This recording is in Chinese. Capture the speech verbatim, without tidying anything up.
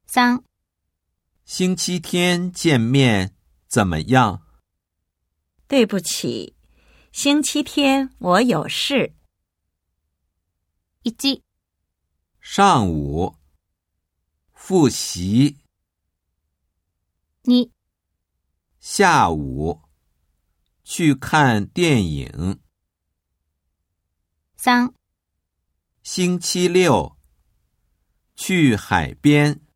三、 星期天见面怎么样？ 对不起，星期天我有事。 一、 上午复习。 二、 下午去看电影。 三、 星期六去海边。